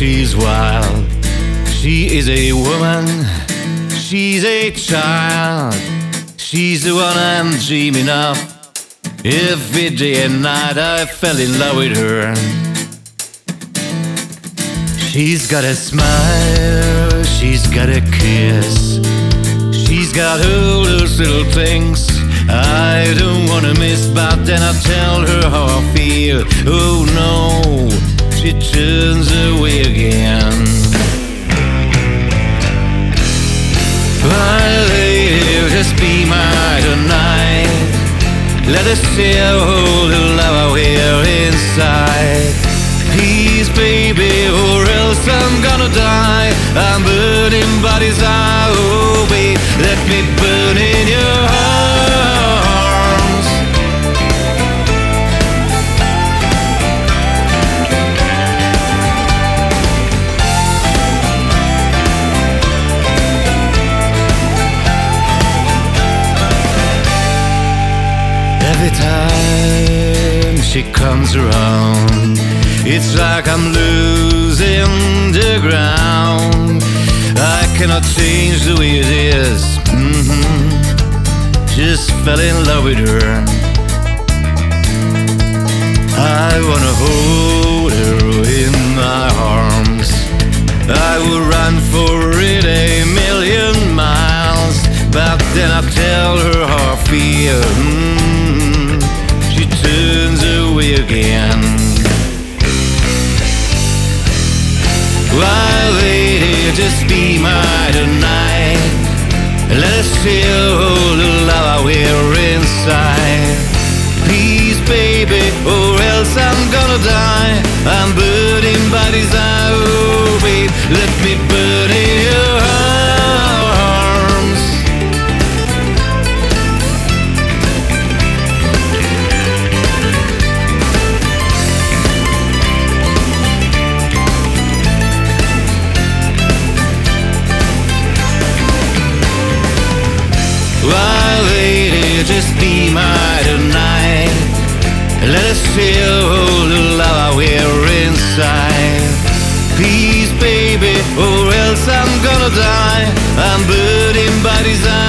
she's wild. She is a woman, she's a child. She's the one I'm dreaming of. Every day and night I fell in love with her. She's got a smile, she's got a kiss, she's got all those little things I don't wanna miss. But then I tell her how I feel. Oh no, she turns away again. My lady, just be my tonight. Let us share all the love we're inside. Please, baby, or else I'm gonna die. I'm burning bodies out, oh babe, let me burn in your arms. Every time she comes around, it's like I'm losing the ground. I cannot change the way it is. Just fell in love with her. I wanna hold her in my arms. I would run for it a million miles. But then I tell her how I feel. She turns away again. Why, lady, just be my tonight. Let us share all the love we're inside. Please, baby, or else I'm gonna die. I'm burning bodies out, oh babe, let me burn in your arms. Why, lady, just be my tonight. Let us share all the love we're inside. Please, baby, or else I'm gonna die. I'm burning bodies out.